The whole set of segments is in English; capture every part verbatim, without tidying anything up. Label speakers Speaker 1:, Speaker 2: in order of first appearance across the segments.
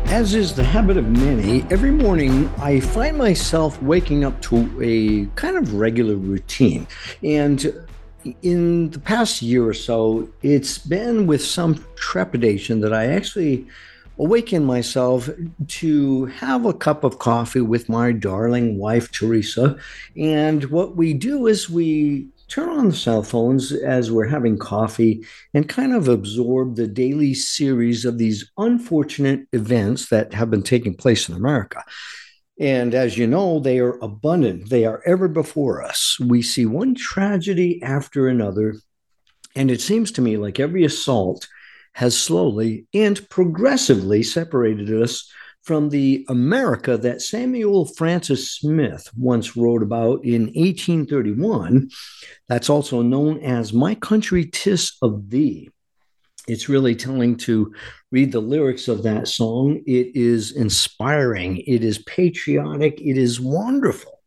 Speaker 1: As is the habit of many, every morning I find myself waking up to a kind of regular routine. And in the past year or so, it's been with some trepidation that I actually awaken myself to have a cup of coffee with my darling wife, Teresa. And what we do is we turn on the cell phones as we're having coffee and kind of absorb the daily series of these unfortunate events that have been taking place in America. And as you know, they are abundant. They are ever before us. We see one tragedy after another. And it seems to me like every assault has slowly and progressively separated us from the America that Samuel Francis Smith once wrote about in eighteen thirty-one. That's also known as My Country 'Tis of Thee. It's really telling to read the lyrics of that song. It is inspiring. It is patriotic. It is wonderful.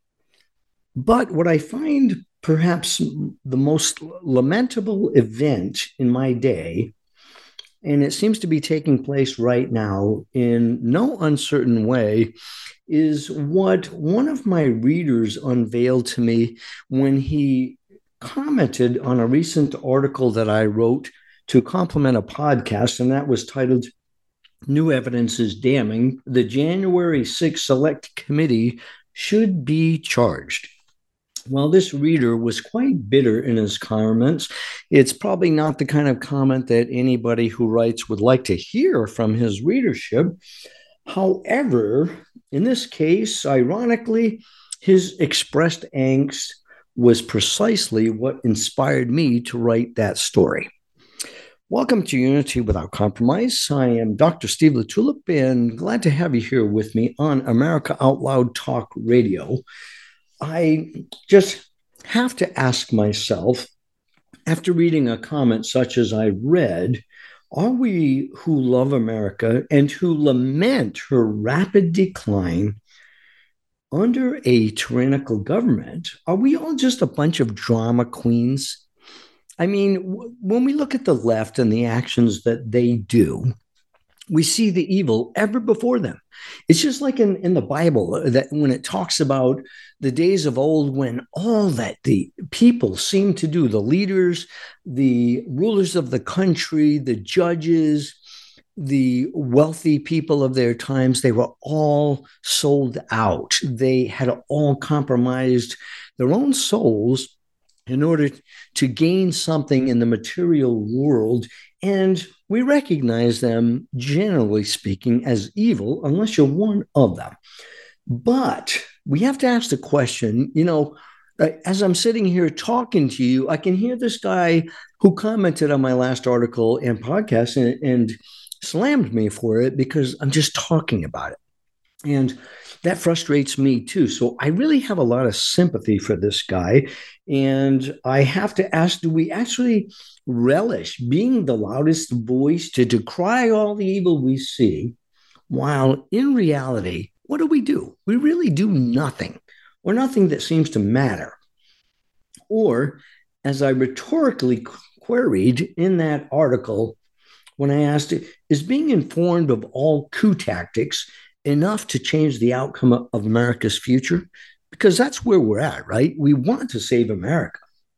Speaker 1: But what I find perhaps the most lamentable event in my day, and it seems to be taking place right now in no uncertain way, is what one of my readers unveiled to me when he commented on a recent article that I wrote to complement a podcast, and that was titled New Evidence is Damning. The January sixth Select Committee Should Be Charged. Well, this reader was quite bitter in his comments. It's probably not the kind of comment that anybody who writes would like to hear from his readership. However, in this case, ironically, his expressed angst was precisely what inspired me to write that story. Welcome to Unity Without Compromise. I am Doctor Steve LaTulip, and glad to have you here with me on America Out Loud Talk Radio. I just have to ask myself, after reading a comment such as I read, are we who love America and who lament her rapid decline under a tyrannical government, are we all just a bunch of drama queens? I mean, w- when we look at the left and the actions that they do, we see the evil ever before them. It's just like in, in the Bible that when it talks about the days of old when all that the people seem to do, the leaders, the rulers of the country, the judges, the wealthy people of their times, they were all sold out. They had all compromised their own souls in order to gain something in the material world. And we recognize them, generally speaking, as evil, unless you're one of them. But we have to ask the question, you know, as I'm sitting here talking to you, I can hear this guy who commented on my last article and podcast and, and slammed me for it because I'm just talking about it. And that frustrates me too. So I really have a lot of sympathy for this guy. And I have to ask, do we actually relish being the loudest voice to decry all the evil we see, while in reality, what do we do? We really do nothing, or nothing that seems to matter. Or, as I rhetorically queried in that article, when I asked, is being informed of all coup tactics enough to change the outcome of America's future? Because that's where we're at, right? We want to save America.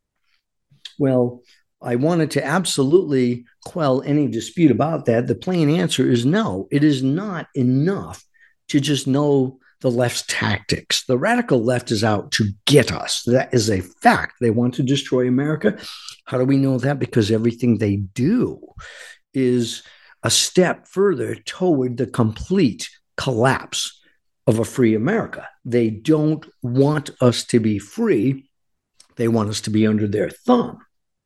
Speaker 1: Well, I wanted to absolutely quell any dispute about that. The plain answer is no. It is not enough to just know the left's tactics. The radical left is out to get us. That is a fact. They want to destroy America. How do we know that? Because everything they do is a step further toward the complete collapse of a free America. They don't want us to be free. They want us to be under their thumb.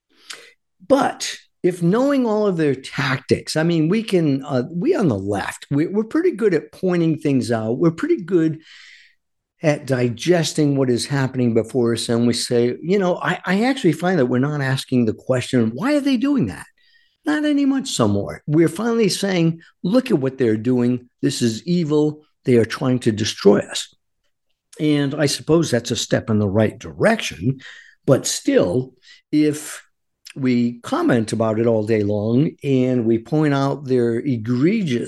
Speaker 1: But if knowing all of their tactics, I mean, we can, uh, we on the left, we, we're pretty good at pointing things out. We're pretty good at digesting what is happening before us. And we say, you know, I, I actually find that we're not asking the question, why are they doing that? Not any much some more. We're finally saying, look at what they're doing. This is evil. They are trying to destroy us. And I suppose that's a step in the right direction. But still, if we comment about it all day long and we point out their egregious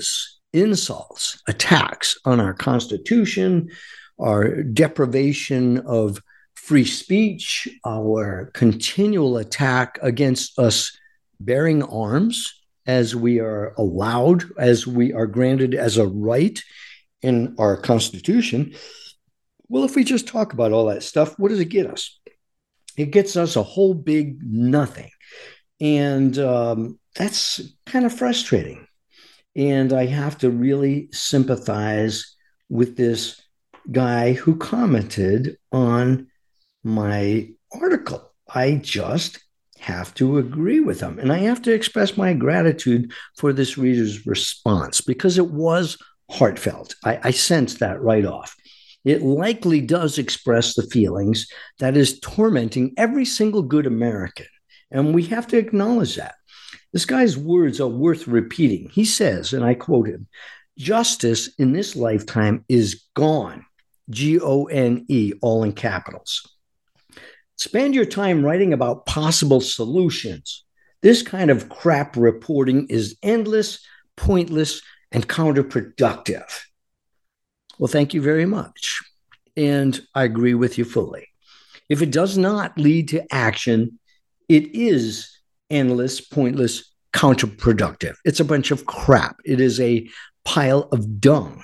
Speaker 1: insults, attacks on our Constitution, our deprivation of free speech, our continual attack against us bearing arms as we are allowed, as we are granted as a right in our Constitution. Well, if we just talk about all that stuff, what does it get us? It gets us a whole big nothing. And um, that's kind of frustrating. And I have to really sympathize with this guy who commented on my article. I just have to agree with him. And I have to express my gratitude for this reader's response because it was heartfelt. I, I sensed that right off. It likely does express the feelings that is tormenting every single good American. And we have to acknowledge that. This guy's words are worth repeating. He says, and I quote him, "Justice in this lifetime is gone." G O N E, all in capitals. Spend your time writing about possible solutions. This kind of crap reporting is endless, pointless, and counterproductive. Well, thank you very much. And I agree with you fully. If it does not lead to action, it is endless, pointless, counterproductive. It's a bunch of crap. It is a pile of dung.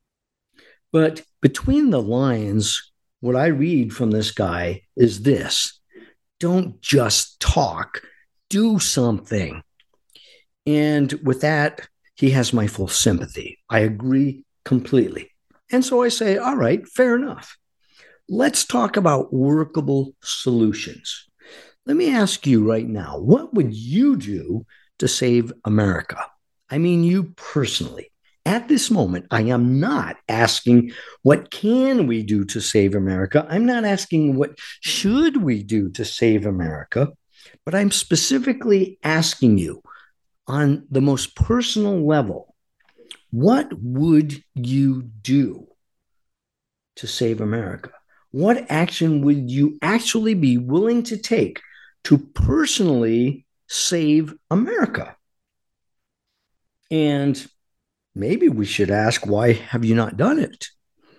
Speaker 1: But between the lines, what I read from this guy is this: don't just talk, do something. And with that, he has my full sympathy. I agree completely. And so I say, all right, fair enough. Let's talk about workable solutions. Let me ask you right now, what would you do to save America? I mean, you personally. At this moment, I am not asking what can we do to save America. I'm not asking what should we do to save America, but I'm specifically asking you on the most personal level, what would you do to save America? What action would you actually be willing to take to personally save America? And maybe we should ask, why have you not done it?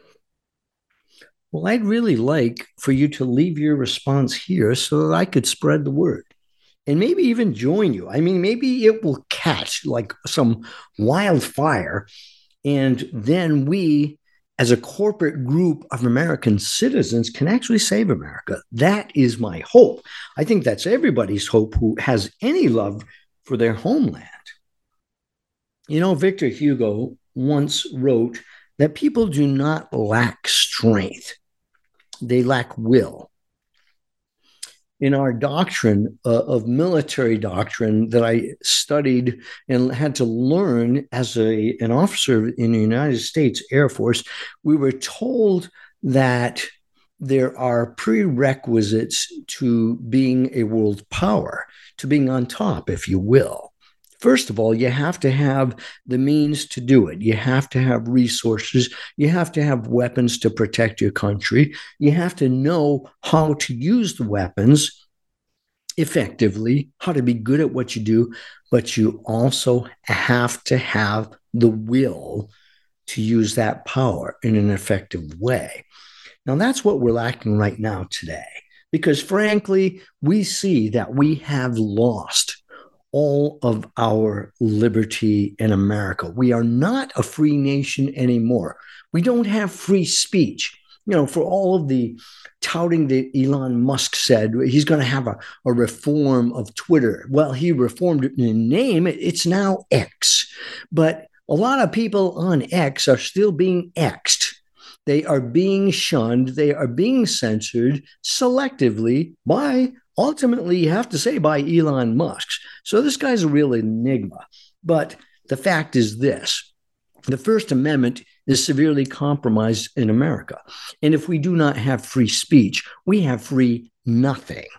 Speaker 1: Well, I'd really like for you to leave your response here so that I could spread the word and maybe even join you. I mean, maybe it will catch like some wildfire. And then we, as a corporate group of American citizens, can actually save America. That is my hope. I think that's everybody's hope who has any love for their homeland. You know, Victor Hugo once wrote that people do not lack strength, they lack will. In our doctrine uh, of military doctrine that I studied and had to learn as a, an officer in the United States Air Force, we were told that there are prerequisites to being a world power, to being on top, if you will. First of all, you have to have the means to do it. You have to have resources. You have to have weapons to protect your country. You have to know how to use the weapons effectively, how to be good at what you do, but you also have to have the will to use that power in an effective way. Now, that's what we're lacking right now today, because frankly, we see that we have lost all of our liberty in America. We are not a free nation anymore. We don't have free speech. You know, for all of the touting that Elon Musk said, he's going to have a, a reform of Twitter. Well, he reformed it in name. It's now X. But a lot of people on X are still being X'd. They are being shunned. They are being censored selectively by, ultimately, you have to say, by Elon Musk. So this guy's a real enigma. But the fact is this: the First Amendment is severely compromised in America. And if we do not have free speech, we have free nothing.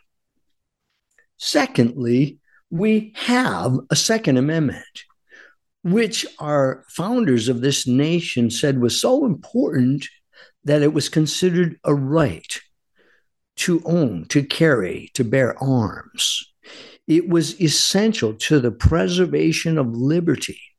Speaker 1: Secondly, we have a Second Amendment, which our founders of this nation said was so important that it was considered a right to own, to carry, to bear arms. It was essential to the preservation of liberty.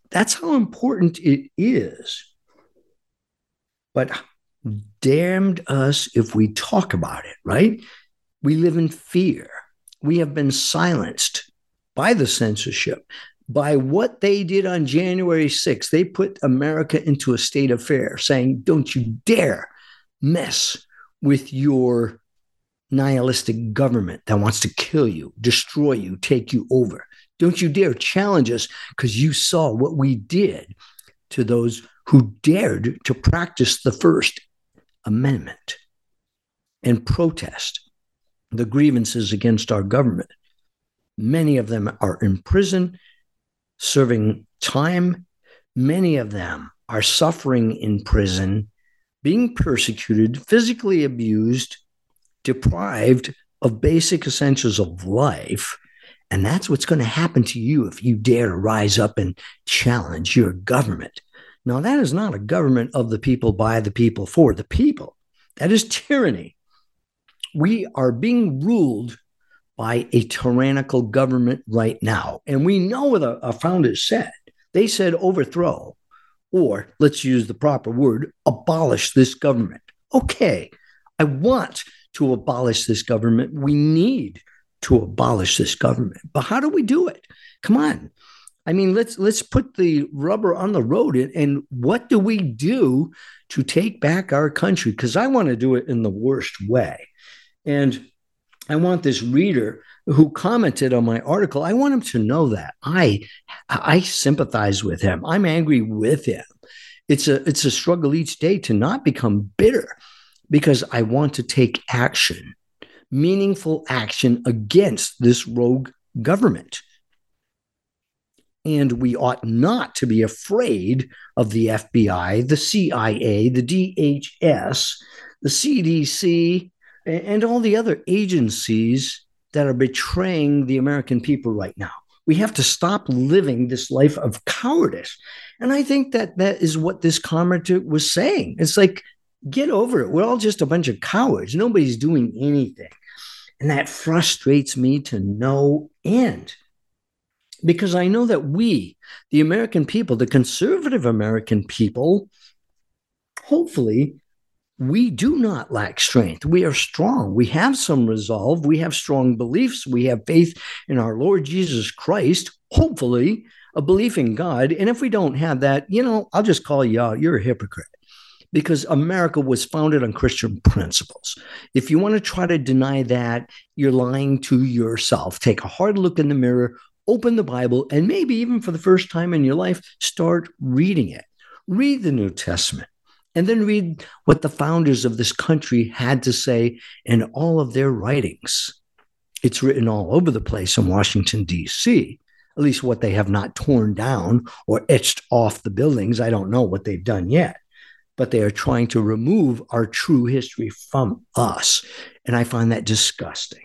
Speaker 1: That's how important it is. But damned us if we talk about it, right? We live in fear. We have been silenced by the censorship, by what they did on January sixth. They put America into a state of fear, saying, don't you dare mess with your nihilistic government that wants to kill you, destroy you, take you over. Don't you dare challenge us, because you saw what we did to those who dared to practice the First Amendment and protest the grievances against our government. Many of them are in prison, serving time. Many of them are suffering in prison, being persecuted, physically abused, deprived of basic essentials of life. And that's what's going to happen to you if you dare to rise up and challenge your government. Now, that is not a government of the people, by the people, for the people. That is tyranny. We are being ruled by a tyrannical government right now. And we know what our founders said. They said overthrow, or let's use the proper word, abolish this government. Okay, I want to abolish this government. We need to abolish this government. But how do we do it? Come on. I mean, let's let's put the rubber on the road. And what do we do to take back our country? Because I want to do it in the worst way. And I want this reader who commented on my article, I want him to know that I I sympathize with him. I'm angry with him. It's a it's a struggle each day to not become bitter, because I want to take action, meaningful action against this rogue government. And we ought not to be afraid of the F B I, the C I A, the D H S, the C D C, and all the other agencies that are betraying the American people right now. We have to stop living this life of cowardice. And I think that that is what this commenter was saying. It's like, get over it. We're all just a bunch of cowards. Nobody's doing anything. And that frustrates me to no end. Because I know that we, the American people, the conservative American people, hopefully, we do not lack strength. We are strong. We have some resolve. We have strong beliefs. We have faith in our Lord Jesus Christ, hopefully, a belief in God. And if we don't have that, you know, I'll just call you out. You're a hypocrite. Because America was founded on Christian principles. If you want to try to deny that, you're lying to yourself. Take a hard look in the mirror, open the Bible, and maybe even for the first time in your life, start reading it. Read the New Testament. And then read what the founders of this country had to say in all of their writings. It's written all over the place in Washington, D C, at least what they have not torn down or etched off the buildings. I don't know what they've done yet, but they are trying to remove our true history from us. And I find that disgusting.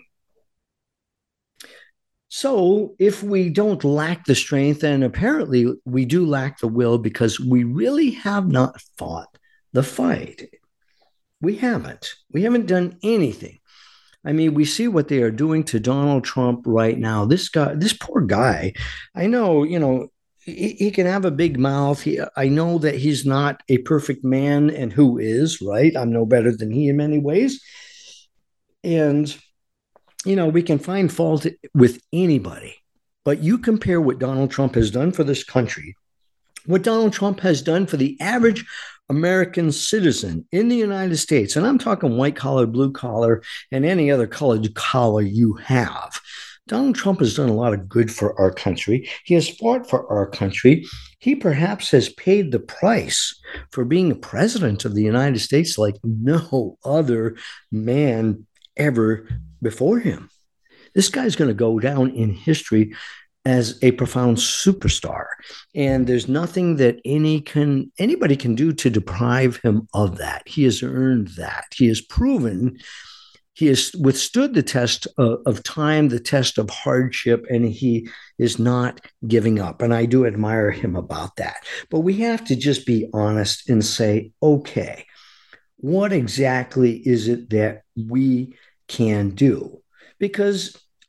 Speaker 1: So if we don't lack the strength, and apparently we do lack the will, because we really have not fought the fight. We haven't. We haven't done anything. I mean, we see what they are doing to Donald Trump right now. This guy, this poor guy, I know, you know, he, he can have a big mouth. He, I know that he's not a perfect man, and who is, right? I'm no better than he in many ways. And, you know, we can find fault with anybody. But you compare what Donald Trump has done for this country, what Donald Trump has done for the average American citizen in the United States, and I'm talking white collar, blue collar, and any other colored collar you have. Donald Trump has done a lot of good for our country. He has fought for our country. He perhaps has paid the price for being a president of the United States like no other man ever before him. This guy's going to go down in history as a profound superstar. And there's nothing that any can anybody can do to deprive him of that. He has earned that. He has proven, he has withstood the test of, of time, the test of hardship, and he is not giving up. And I do admire him about that. But we have to just be honest and say, okay, what exactly is it that we can do? Because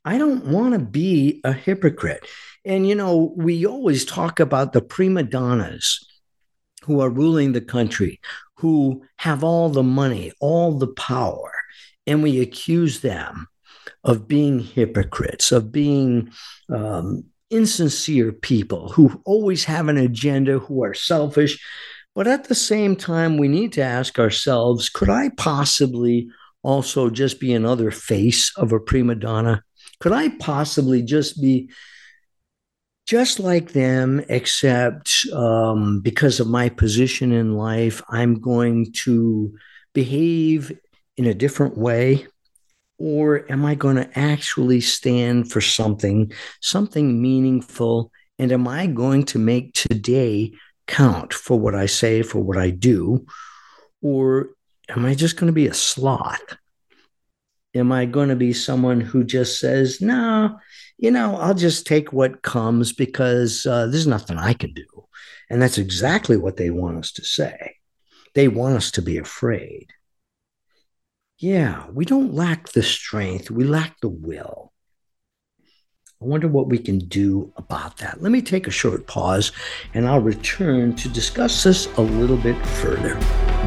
Speaker 1: I don't want to be a hypocrite. And, you know, we always talk about the prima donnas who are ruling the country, who have all the money, all the power, and we accuse them of being hypocrites, of being um, insincere people who always have an agenda, who are selfish. But at the same time, we need to ask ourselves, could I possibly also just be another face of a prima donna? Could I possibly just be just like them, except um, because of my position in life, I'm going to behave in a different way? Or am I going to actually stand for something, something meaningful? And am I going to make today count for what I say, for what I do? Or am I just going to be a sloth? Am I going to be someone who just says, no, you know, I'll just take what comes because uh, there's nothing I can do? And that's exactly what they want us to say. They want us to be afraid. Yeah, we don't lack the strength. We lack the will. I wonder what we can do about that. Let me take a short pause and I'll return to discuss this a little bit further.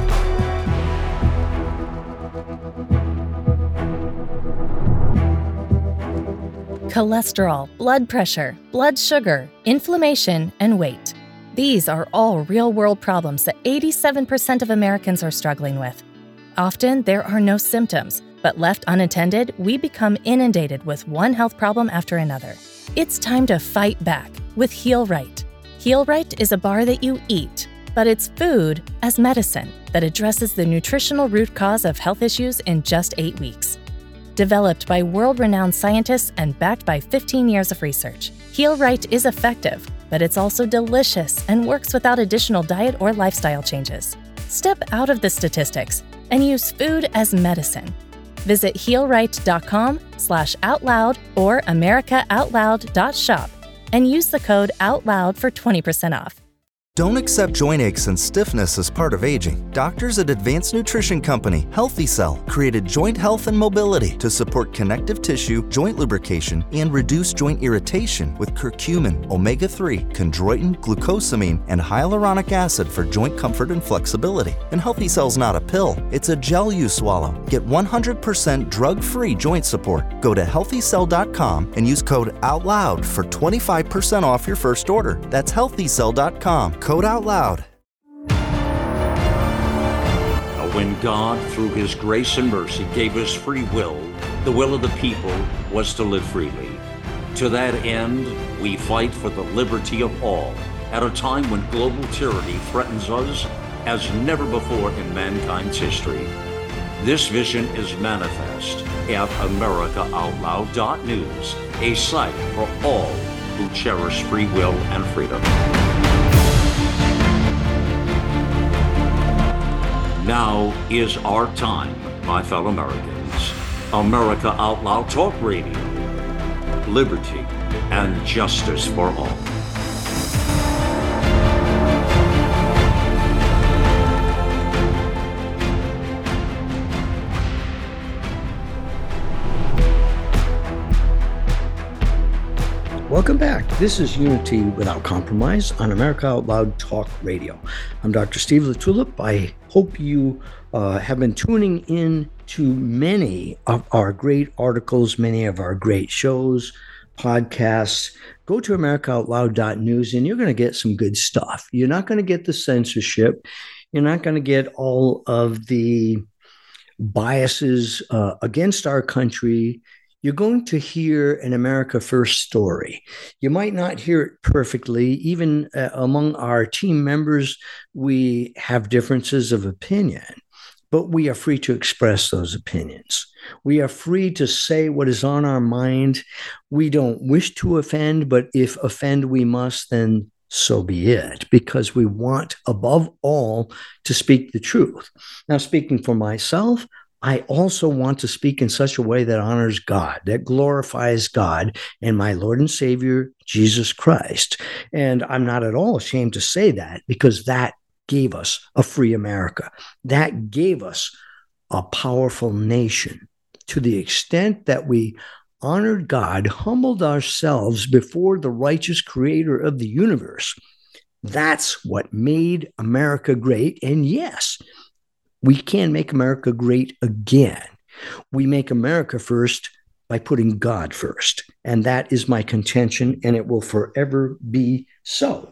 Speaker 2: Cholesterol, blood pressure, blood sugar, inflammation, and weight. These are all real-world problems that eighty-seven percent of Americans are struggling with. Often, there are no symptoms, but left unattended, we become inundated with one health problem after another. It's time to fight back with Heal Right. Heal Right is a bar that you eat, but it's food as medicine that addresses the nutritional root cause of health issues in just eight weeks. Developed by world-renowned scientists and backed by fifteen years of research, Heal Right is effective, but it's also delicious and works without additional diet or lifestyle changes. Step out of the statistics and use food as medicine. Visit healright.com slash outloud or americaoutloud.shop and use the code OUTLOUD for twenty percent off.
Speaker 3: Don't accept joint aches and stiffness as part of aging. Doctors at Advanced Nutrition Company, Healthy Cell, created joint health and mobility to support connective tissue, joint lubrication, and reduce joint irritation with curcumin, omega three, chondroitin, glucosamine, and hyaluronic acid for joint comfort and flexibility. And Healthy Cell's not a pill, it's a gel you swallow. Get one hundred percent drug-free joint support. Go to healthy cell dot com and use code OUTLOUD for twenty-five percent off your first order. That's healthy cell dot com. Code OUTLOUD.
Speaker 4: When God, through His grace and mercy, gave us free will, the will of the people was to live freely. To that end, we fight for the liberty of all at a time when global tyranny threatens us as never before in mankind's history. This vision is manifest at america out loud dot news, a site for all who cherish free will and freedom. Now is our time, my fellow Americans. America Out Loud Talk Radio. Liberty and justice for all.
Speaker 1: Welcome back. This is Unity Without Compromise on America Out Loud Talk Radio. I'm Doctor Steve LaTulip. I hope you uh, have been tuning in to many of our great articles, many of our great shows, podcasts. Go to america out loud dot news and you're going to get some good stuff. You're not going to get the censorship. You're not going to get all of the biases uh, against our country. You're going to hear an America First story. You might not hear it perfectly. Even uh, among our team members, we have differences of opinion, but we are free to express those opinions. We are free to say what is on our mind. We don't wish to offend, but if offend we must, then so be it, because we want, above all, to speak the truth. Now, speaking for myself, I also want to speak in such a way that honors God, that glorifies God and my Lord and Savior, Jesus Christ. And I'm not at all ashamed to say that, because that gave us a free America. That gave us a powerful nation. To the extent that we honored God, humbled ourselves before the righteous creator of the universe. That's what made America great. And yes, we can make America great again. We make America first by putting God first. And that is my contention, and it will forever be so.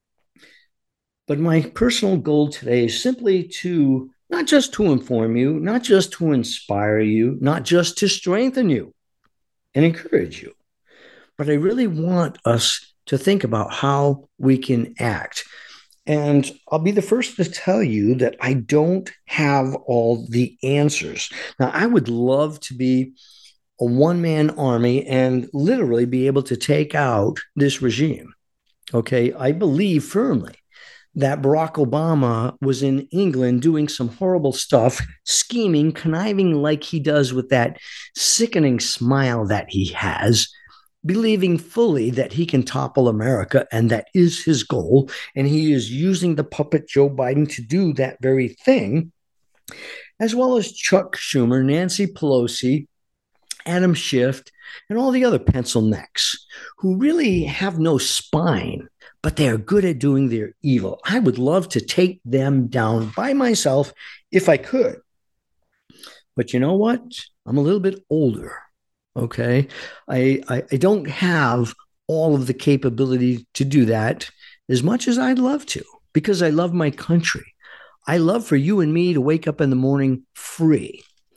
Speaker 1: But my personal goal today is simply to, not just to inform you, not just to inspire you, not just to strengthen you and encourage you, but I really want us to think about how we can act. And I'll be the first to tell you that I don't have all the answers. Now, I would love to be a one-man army and literally be able to take out this regime. Okay, I believe firmly that Barack Obama was in England doing some horrible stuff, scheming, conniving like he does with that sickening smile that he has, believing fully that he can topple America, and that is his goal. And he is using the puppet Joe Biden to do that very thing, as well as Chuck Schumer, Nancy Pelosi, Adam Schiff, and all the other pencil necks who really have no spine, but they are good at doing their evil. I would love to take them down by myself if I could. But you know what? I'm a little bit older, okay? I, I, I don't have all of the capability to do that as much as I'd love to, because I love my country. I love for you and me to wake up in the morning free,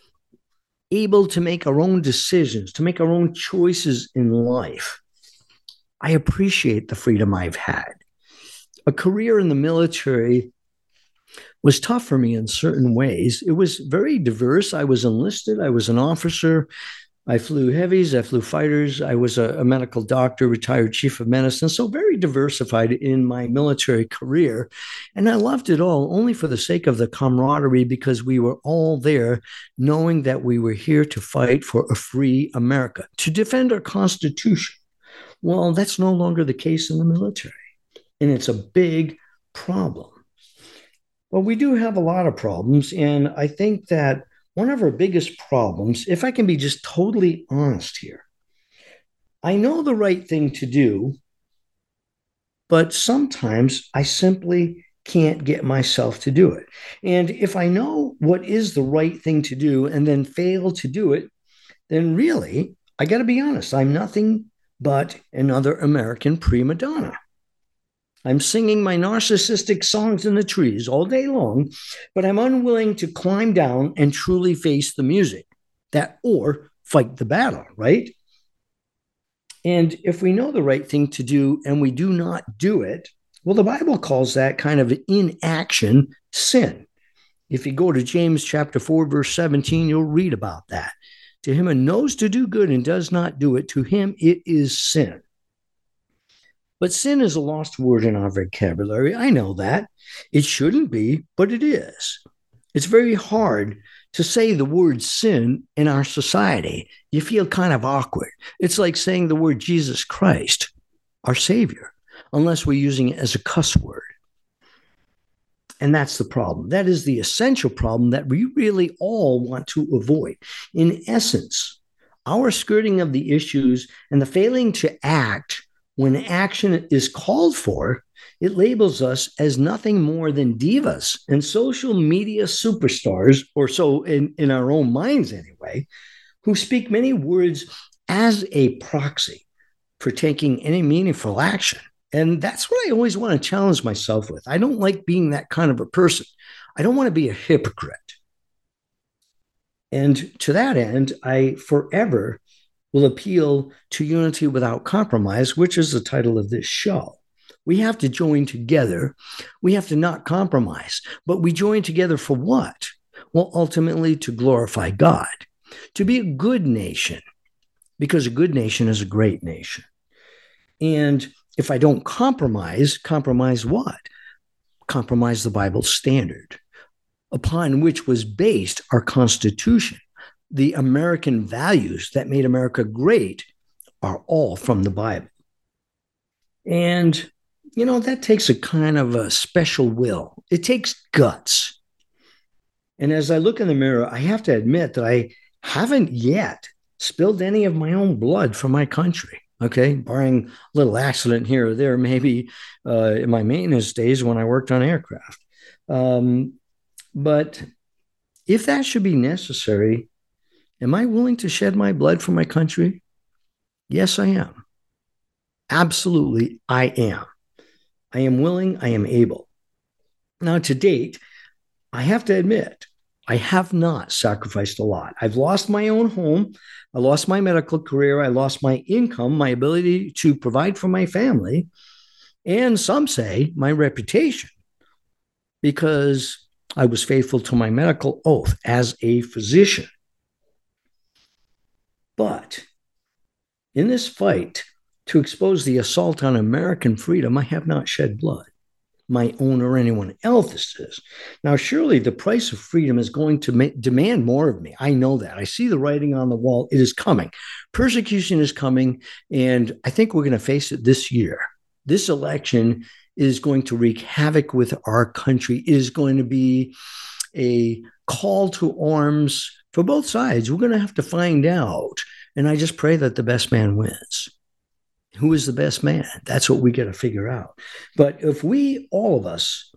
Speaker 1: able to make our own decisions, to make our own choices in life. I appreciate the freedom I've had. A career in the military was tough for me in certain ways. It was very diverse. I was enlisted. I was an officer. I flew heavies. I flew fighters. I was a, a medical doctor, retired chief of medicine. So very diversified in my military career. And I loved it all only for the sake of the camaraderie, because we were all there knowing that we were here to fight for a free America, to defend our Constitution. Well, that's no longer the case in the military, and it's a big problem. Well, we do have a lot of problems, and I think that one of our biggest problems, if I can be just totally honest here, I know the right thing to do, but sometimes I simply can't get myself to do it. And if I know what is the right thing to do and then fail to do it, then really, I got to be honest, I'm nothing but another American prima donna. I'm singing my narcissistic songs in the trees all day long, but I'm unwilling to climb down and truly face the music, that or fight the battle, right? And if we know the right thing to do and we do not do it, well, the Bible calls that kind of inaction sin. If you go to James chapter four, verse seventeen, you'll read about that. To him who knows to do good and does not do it, to him it is sin. But sin is a lost word in our vocabulary. I know that. It shouldn't be, but it is. It's very hard to say the word sin in our society. You feel kind of awkward. It's like saying the word Jesus Christ, our Savior, unless we're using it as a cuss word. And that's the problem. That is the essential problem that we really all want to avoid. In essence, our skirting of the issues and the failing to act when action is called for, it labels us as nothing more than divas and social media superstars, or so in, in our own minds anyway, who speak many words as a proxy for taking any meaningful action. And that's what I always want to challenge myself with. I don't like being that kind of a person. I don't want to be a hypocrite. And to that end, I forever will appeal to unity without compromise, which is the title of this show. We have to join together. We have to not compromise. But we join together for what? Well, ultimately to glorify God, to be a good nation, because a good nation is a great nation. And if I don't compromise, compromise what? Compromise the Bible standard upon which was based our Constitution. The American values that made America great are all from the Bible. And, you know, that takes a kind of a special will. It takes guts. And as I look in the mirror, I have to admit that I haven't yet spilled any of my own blood for my country. Okay, barring a little accident here or there, maybe uh, in my maintenance days when I worked on aircraft. Um, but if that should be necessary, am I willing to shed my blood for my country? Yes, I am. Absolutely, I am. I am willing, I am able. Now, to date, I have to admit, I have not sacrificed a lot. I've lost my own home. I lost my medical career. I lost my income, my ability to provide for my family, and some say my reputation, because I was faithful to my medical oath as a physician. But in this fight to expose the assault on American freedom, I have not shed blood, my own or anyone else's. Now, surely the price of freedom is going to ma- demand more of me. I know that. I see the writing on the wall. It is coming. Persecution is coming, and I think we're going to face it this year. This election is going to wreak havoc with our country. It is going to be a call to arms for both sides. We're going to have to find out, and I just pray that the best man wins. Who is the best man? That's what we got to figure out. But if we, all of us,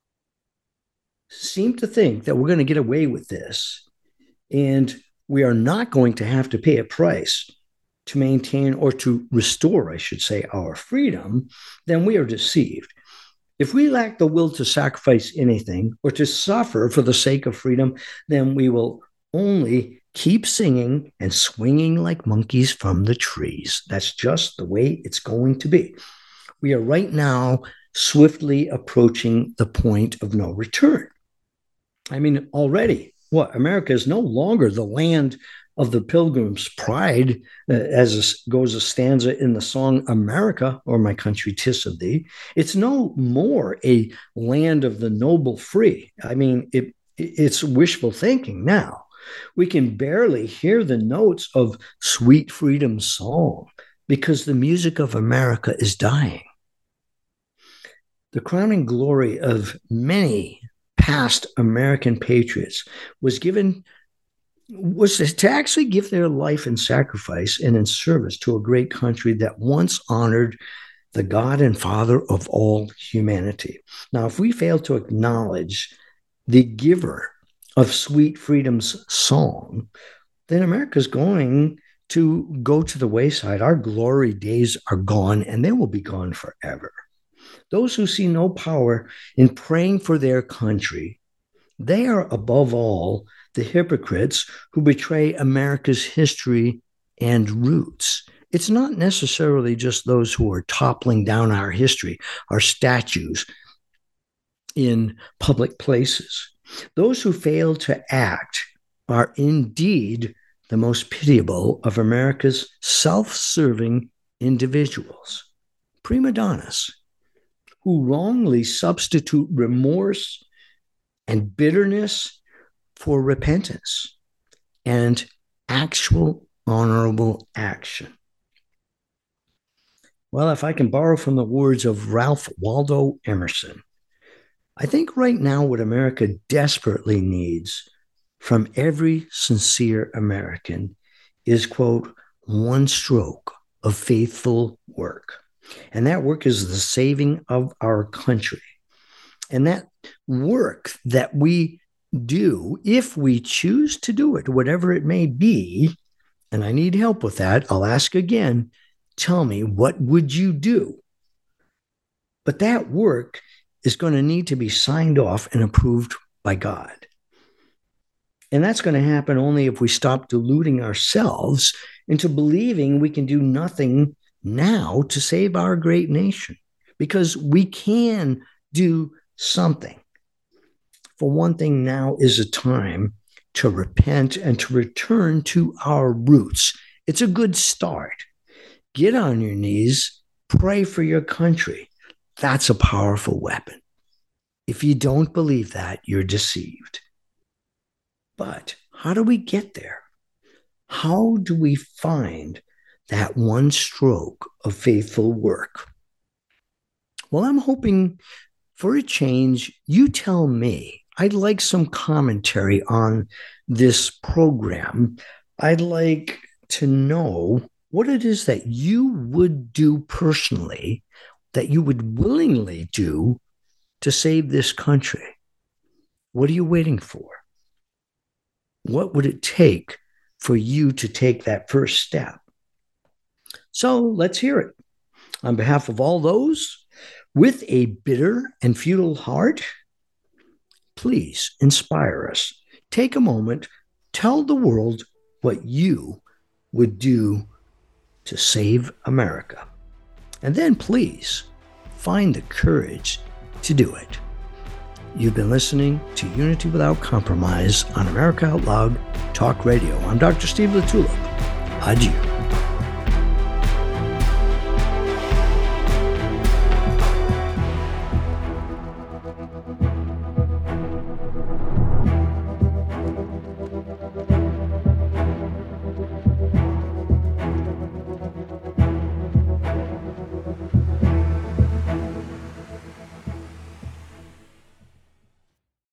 Speaker 1: seem to think that we're going to get away with this, and we are not going to have to pay a price to maintain or to restore, I should say, our freedom, then we are deceived. If we lack the will to sacrifice anything or to suffer for the sake of freedom, then we will only keep singing and swinging like monkeys from the trees. That's just the way it's going to be. We are right now swiftly approaching the point of no return. I mean, already, what? America is no longer the land of the Pilgrim's Pride, uh, as a, goes a stanza in the song America, or My Country 'Tis of Thee. It's no more a land of the noble free. I mean, it, it's wishful thinking now. We can barely hear the notes of Sweet Freedom's song because the music of America is dying. The crowning glory of many past American patriots was given was to actually give their life in sacrifice and in service to a great country that once honored the God and Father of all humanity. Now, if we fail to acknowledge the giver of Sweet Freedom's song, then America's going to go to the wayside. Our glory days are gone, and they will be gone forever. Those who see no power in praying for their country, they are above all the hypocrites who betray America's history and roots. It's not necessarily just those who are toppling down our history, our statues in public places. Those who fail to act are indeed the most pitiable of America's self-serving individuals, prima donnas, who wrongly substitute remorse and bitterness for repentance and actual honorable action. Well, if I can borrow from the words of Ralph Waldo Emerson, I think right now what America desperately needs from every sincere American is, quote, one stroke of faithful work. And that work is the saving of our country. And that work that we do, if we choose to do it, whatever it may be, and I need help with that, I'll ask again, tell me, what would you do? But that work is going to need to be signed off and approved by God. And that's going to happen only if we stop deluding ourselves into believing we can do nothing now to save our great nation, because we can do something. For one thing, now is a time to repent and to return to our roots. It's a good start. Get on your knees, pray for your country. That's a powerful weapon. If you don't believe that, you're deceived. But how do we get there? How do we find that one stroke of faithful work? Well, I'm hoping for a change. You tell me. I'd like some commentary on this program. I'd like to know what it is that you would do personally, that you would willingly do to save this country. What are you waiting for? What would it take for you to take that first step? So let's hear it. On behalf of all those with a bitter and futile heart, please inspire us. Take a moment, tell the world what you would do to save America. And then please find the courage to do it. You've been listening to Unity Without Compromise on America Out Loud Talk Radio. I'm Doctor Steve LaTulip. Adieu.